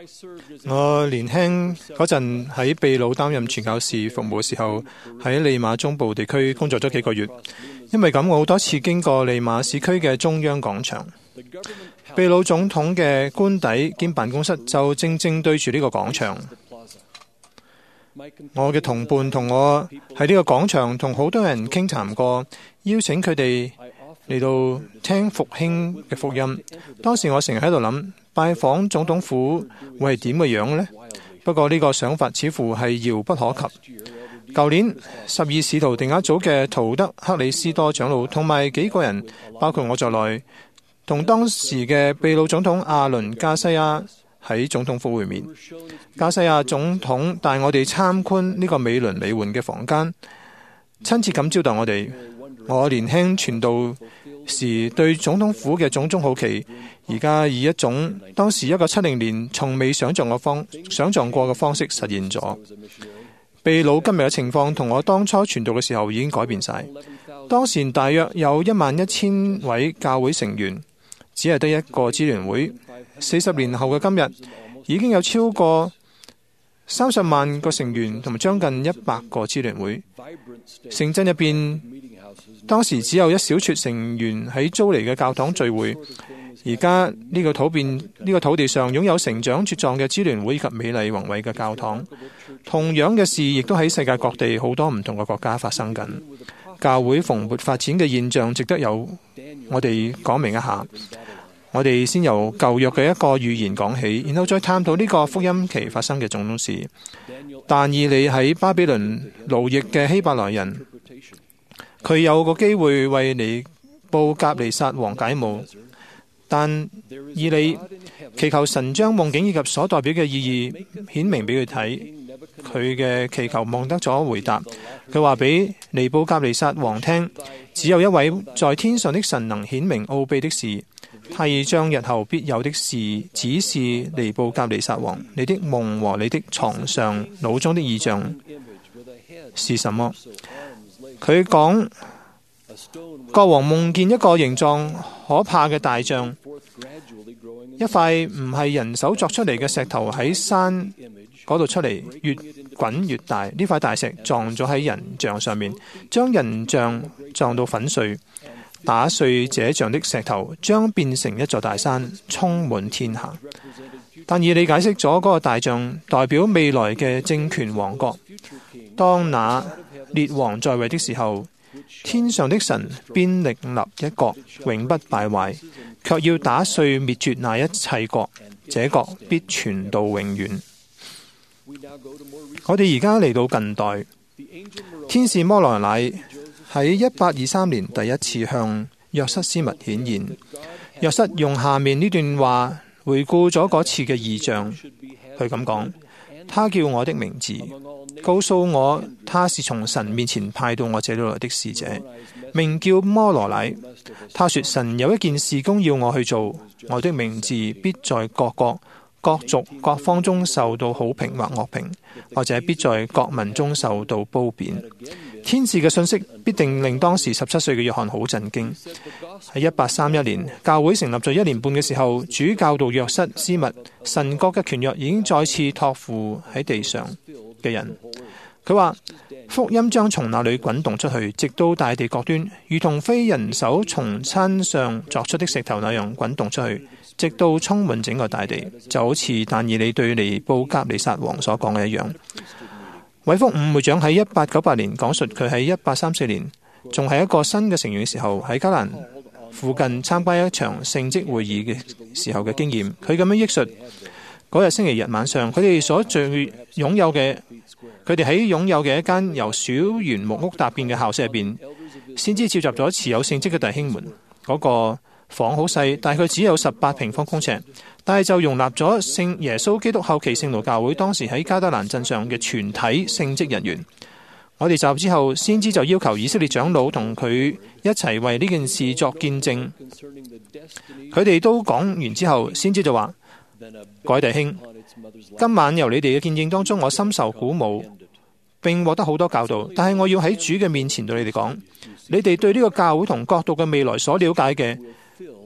我年輕嗰陣喺秘魯擔任傳教士服務嘅時候，喺利馬中部地區工作咗幾個月。因為咁，我好多次經過利馬市區嘅中央廣場。秘魯總統嘅官邸兼辦公室就正正對住呢個廣場。我嘅同伴同我喺呢個廣場同好多人傾談過，邀請佢哋嚟到聽復興嘅福音。當時我成日喺度諗，拜訪總統府會係點嘅樣呢？不過呢個想法似乎係遙不可及。舊年12使徒定額組嘅圖德克里斯多長老同埋幾個人，包括我在內，同當時嘅秘魯總統阿倫加西亞喺總統府會面。加西亞總統帶我哋參觀呢個美輪美奐嘅房間，親切咁招待我哋。我年輕傳道時對總統府嘅種種好奇，而家以一種當時1970年從未想象過嘅方式實現咗。秘魯今日嘅情況同我當初傳道嘅時候已經改變晒。當時大約有11000位教會成員，只係得一個支聯會。40年後嘅今日，已經有超過30萬個成員，同埋將近100個支聯會。城鎮入邊當時只有一小撮成員喺租嚟嘅教堂聚會。而家呢個土地上擁有成長茁壯嘅支聯會及美麗宏偉嘅教堂。同樣嘅事亦都喺世界各地好多唔同嘅國家發生緊。教會蓬勃發展嘅現象值得我哋講明一下。我哋先由舊約嘅一個預言講起，然後再探討呢個福音期發生嘅種種事。但以理喺巴比倫奴役嘅希伯來人，佢有個機會為尼布甲尼撒王解夢，但以理祈求神將夢境以及所代表嘅意義顯明俾佢睇。佢嘅祈求望得咗回答。佢話俾尼布甲尼撒王聽，只有一位在天上的神能顯明奧秘的事，他已將日後必有的事指示尼布甲尼撒王。你的夢和你的床上腦中的異象是什麼？佢講，國王夢見一個形狀可怕嘅大象，一塊唔係人手作出嚟嘅石頭喺山嗰度出嚟，越滾越大。呢塊大石撞咗喺人像上面，將人像撞到粉碎。打碎這像的石頭，將變成一座大山，充滿天下。但以理解釋咗嗰個大象代表未來嘅政權王國。當那列王在位的時候，天上的神便另立一國，永不敗壞，卻要打碎滅絕那一切國，這國必傳到永遠。我哋而家嚟到近代，天使摩羅乃喺1823年第一次向約瑟斯密顯現。約瑟用下面呢段話回顧咗嗰次嘅異象，佢咁講：他叫我的名字，告訴我他是從神面前派到我這裏來的使者，名叫摩羅乃。他說，神有一件事工要我去做，我的名字必在各國、各族、各方中受到好評或惡評，或者必在各民中受到褒貶。天使嘅信息必定令當時17歲嘅約翰好震驚。喺1831年，教會成立咗1年半嘅時候，主教導約瑟斯密，神國嘅權約已經再次託付喺地上嘅人。佢話福音將從那裏滾動出去，直到大地各端，如同非人手從山上鑿出的石頭那樣滾動出去，直到充滿整個大地，就好似但以理對尼布甲尼撒王所講嘅一樣。韋福五會長喺1898年講述佢喺1834年仲係一個新嘅成員嘅時候，喺加蘭附近參加一場聖職會議嘅時候嘅經驗。佢咁樣憶述，嗰日星期日晚上，佢哋喺擁有嘅一間由小圓木屋搭建嘅校舍入邊，先知召集咗持有聖職嘅弟兄們。嗰個房好細，大概只有18平方公尺，但係就容納咗聖耶穌基督後期聖徒教會當時喺加德蘭鎮上嘅全體聖職人員。我哋集之後，先知就要求以色列長老同佢一齊為呢件事作見證。佢哋都講完之後，先知就話：各位弟兄，今晚由你哋嘅見證當中，我深受鼓舞，並獲得好多教導。但係我要喺主嘅面前對你哋講，你哋對呢個教會同國度嘅未來所了解嘅，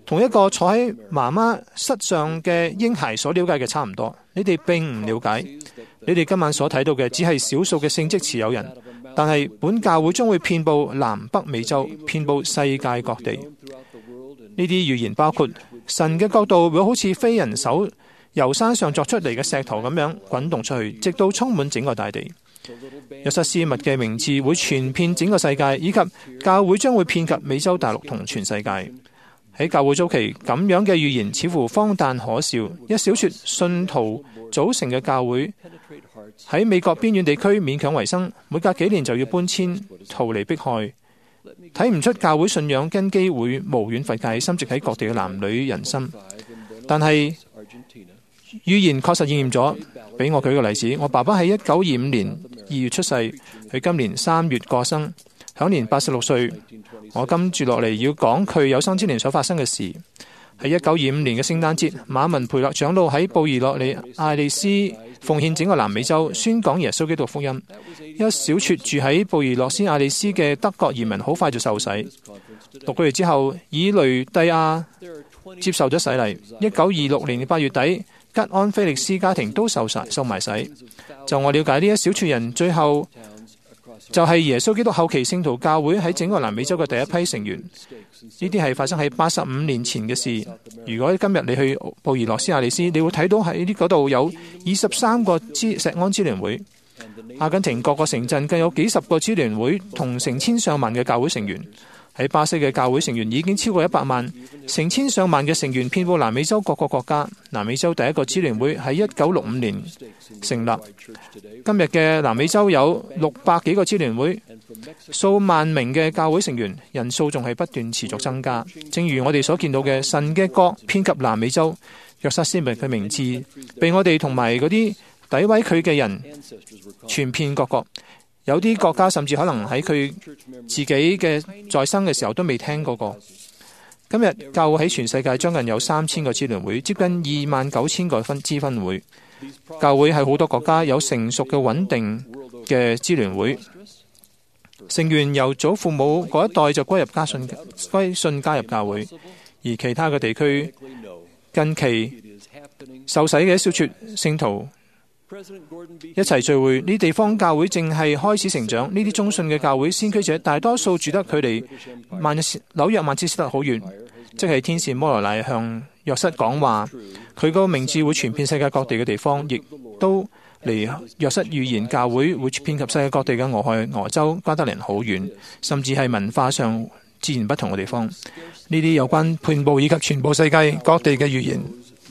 同一個坐喺媽媽膝上嘅嬰孩所了解嘅差唔多。你哋並唔了解，你哋今晚所睇到嘅只係少數嘅聖職持有人，但係本教會將會遍佈南北美洲，遍佈世界各地。呢啲預言包括神嘅國度會好似非人手由山上鑿出嚟嘅石頭咁樣滾動出去，直到充滿整個大地。約瑟斯密嘅名字會傳遍整個世界，以及教會將會遍及美洲大陸同全世界。喺教會早期，咁樣嘅預言似乎荒誕可笑。一小撮信徒組成嘅教會喺美國邊遠地區勉強維生，每隔幾年就要搬遷，逃離迫害。睇唔出教會信仰根基會無遠弗屆，深植喺各地嘅男女人心。但係預言確實應驗咗。俾我舉個例子，我爸爸喺1925年2月出世，佢今年3月過生，享年86歲。我跟住落嚟要講佢有生之年所發生嘅事。喺1925年嘅聖誕節，馬文培勒長老喺布宜諾里艾利斯奉獻整個南美洲，宣講耶穌基督福音。一小撮住喺布宜諾斯艾利斯嘅德國移民好快就受洗。6個月之後，以雷蒂亞接受咗洗禮。1926年8月底，吉安菲力斯家庭都受埋洗。就我了解，呢一小撮人最後就係耶穌基督後期聖徒教會喺整個南美洲嘅第一批成員。呢啲係發生喺85年前嘅事。如果今日你去布宜諾斯艾利斯，你會睇到喺呢嗰度有23個石安支聯會。阿根廷各個城鎮更有幾十個支聯會同成千上萬嘅教會成員。喺巴西嘅教會成員已經超過100萬，成千上萬嘅成員遍佈南美洲各個國家。南美洲第一個支聯會喺1965年成立。今日嘅南美洲有600幾個支聯會，數萬名嘅教會成員，人數仲係不斷持續增加。正如我哋所見到嘅，神嘅國遍及南美洲。約瑟斯密嘅名字被我哋同埋嗰啲詆毀佢嘅人傳遍各國。有啲國家甚至可能喺佢自己嘅在生嘅時候都未聽過。今日教會喺全世界將近有3000個支聯會，接近29000個支分會。教會喺好多國家有成熟嘅穩定嘅支聯會，成員由祖父母嗰一代就歸信加入教會，而其他嘅地區近期受洗嘅一小撮聖徒一齊聚會。呢地方教會正係開始成長。呢啲忠信嘅教會先驅者大多數住得距離紐約曼徹斯特好遠，即係天使摩羅賴向約瑟講話，佢個名字會傳遍世界各地嘅地方，亦都離約瑟預言教會會遍及世界各地嘅俄亥俄州、加德林好遠，甚至係文化上自然不同嘅地方。呢啲有關遍佈以及全部世界各地嘅預言，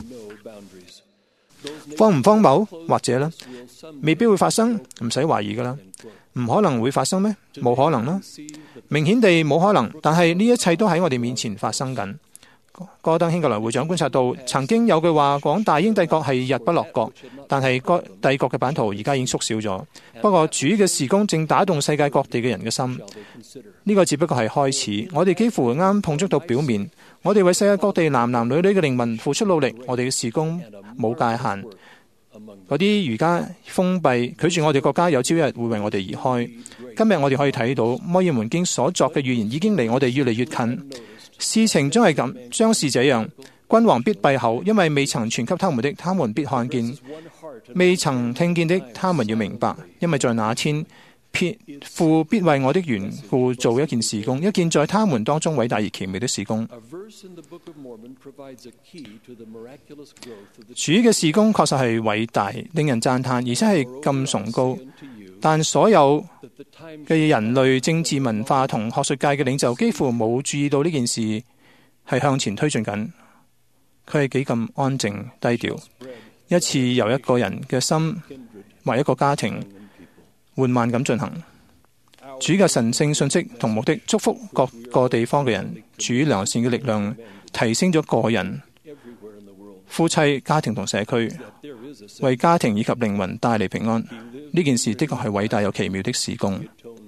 荒唔荒謬？或者呢，未必會發生，唔使懷疑噶啦。唔可能會發生咩？冇可能啦，明顯地冇可能。但係呢一切都喺我哋面前發生緊。戈登興格萊會長觀察到，曾經有句話講大英帝國係日不落國，但係該帝國嘅版圖而家已經縮小咗。不過主嘅事工正打動世界各地嘅人嘅心。呢個只不過係開始，我哋幾乎啱碰觸到表面。我哋為世界各地男男女女嘅靈魂付出努力，我哋嘅事工冇界限。嗰啲而家封閉拒絕我哋國家，有朝一日會為我哋而開。今日我哋可以睇到摩爾門經所作嘅預言已經離我哋越嚟越近。事情將係咁，將是這樣。君王必閉口，因為未曾傳給他們的，他們必看見；未曾聽見的，他們要明白。因為在那天，父必為我的緣故做一件事工，一件在他們當中偉大而奇妙的事工。主嘅事工確實係偉大，令人讚嘆，而且係咁崇高。但所有嘅人類、政治、文化同學術界嘅領袖幾乎冇注意到呢件事係向前推進緊。佢係幾咁安靜低調，一次由一個人嘅心或一個家庭緩慢咁進行。主嘅神聖信息同目的，祝福各個地方嘅人。主良善嘅力量提升咗個人、夫妻、家庭同社區，為家庭以及靈魂帶嚟平安。呢件事的確係偉大又奇妙的事工。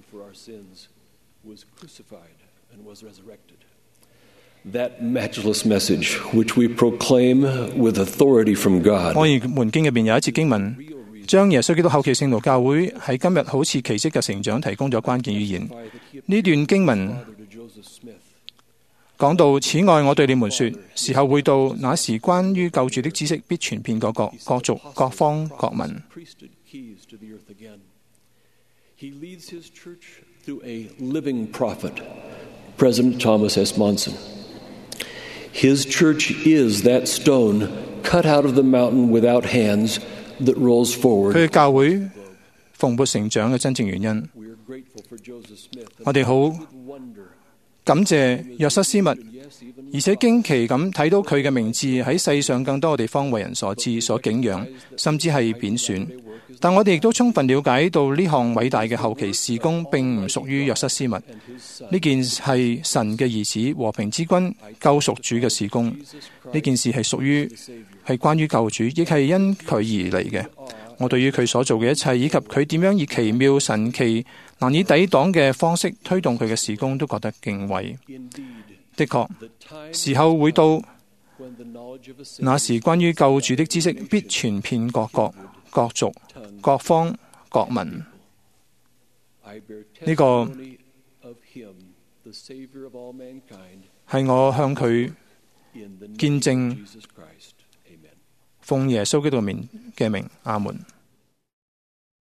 摩爾門經入邊有一節經文，將耶穌基督後期聖徒教會喺今日好似奇蹟嘅成長提供咗關鍵預言。呢段經文講到此外，我對你們說，時候會到，那時關於救主的知識必傳遍各國、各族、各方、各民。 He leads his church through a living prophet, President Thomas S. Monson. His church is that stone cut out of the mountain without hands that rolls forward. 佢嘅教會蓬勃成長嘅真正原因，我哋好感謝約瑟斯密，而且驚奇咁睇到佢嘅名字喺世上更多嘅地方為人所知、所敬仰，甚至係貶選。但我哋亦都充分了解到呢項偉大嘅後期事工並唔屬於約瑟斯密，呢件係神嘅兒子、和平之君、救贖主嘅事工。呢件事係係關於救主，亦係因佢而嚟嘅。我對於佢所做嘅一切，以及佢點樣以奇妙神奇難以抵擋嘅方式推動佢嘅事工，都覺得敬畏。的確，時候會到，那時關於救主的知識必傳遍各國、各族、各方、各民。呢個係我向佢見證，奉耶穌基督嘅名，阿門。